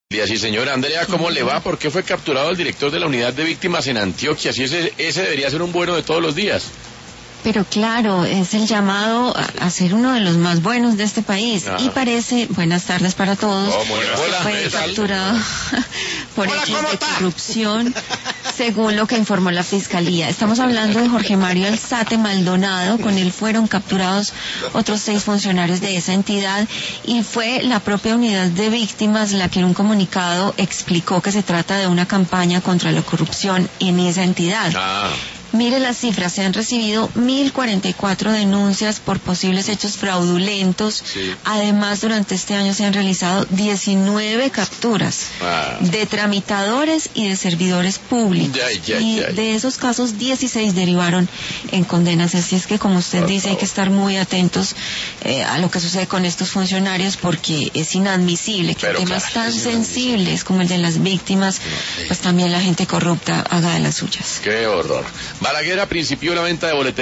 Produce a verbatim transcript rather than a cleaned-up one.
Sí, señora Andrea, ¿cómo le va? ¿Por qué fue capturado el director de la unidad de víctimas en Antioquia? Si ese, ese debería ser un bueno de todos los días. Pero claro, es el llamado a, a ser uno de los más buenos de este país. Ajá. Y parece, buenas tardes para todos, oh, buenas. Hola, fue capturado por Hola, hechos de está? corrupción, según lo que informó la Fiscalía. Estamos hablando de Jorge Mario Alzate Maldonado. Con él fueron capturados otros seis funcionarios de esa entidad y fue la propia unidad de víctimas la que en un comunicado explicó que se trata de una campaña contra la corrupción en esa entidad. Ah. Mire las cifras, se han recibido mil cuarenta y cuatro denuncias por posibles hechos fraudulentos. Sí. Además, durante este año se han realizado diecinueve capturas ah. de tramitadores y de servidores públicos. Ya, ya, y ya, ya. de esos casos, dieciséis derivaron en condenas. Así es que, como usted por dice, favor. hay que estar muy atentos eh, a lo que sucede con estos funcionarios, porque es inadmisible que Pero temas claro, tan sensibles como el de las víctimas, no, sí. pues también la gente corrupta haga de las suyas. ¡Qué horror! Balaguer principió la venta de boletería